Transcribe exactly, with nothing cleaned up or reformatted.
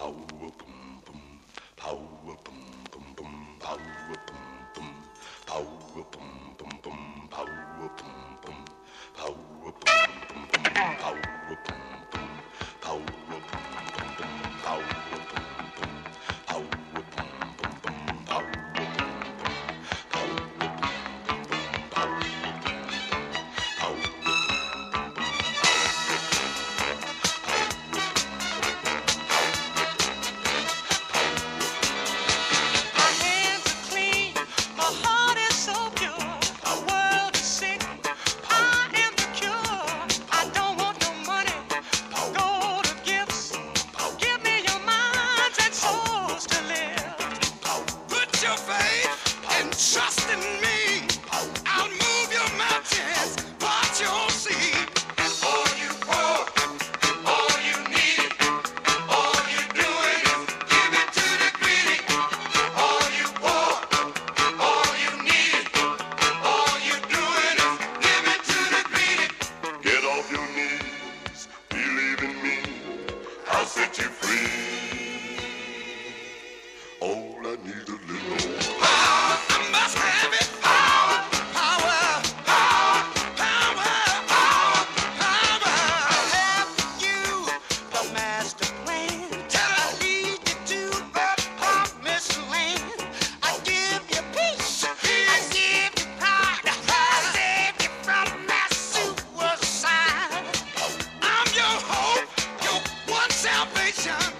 Trust in me, I'll move your mountains, part your sea. All you want, all you need, all you doing is give it to the greedy. All you want, all you need, all you doing is give it to the greedy. Get off your knees, believe in me, I'll set you free. All I need is a little power. I must have it. Power, power, power, power, power, power. I have you, the master plan. Till I lead you to the promised land. I give you peace. I give you pride. I save you from that suicide. I'm your hope, your one salvation.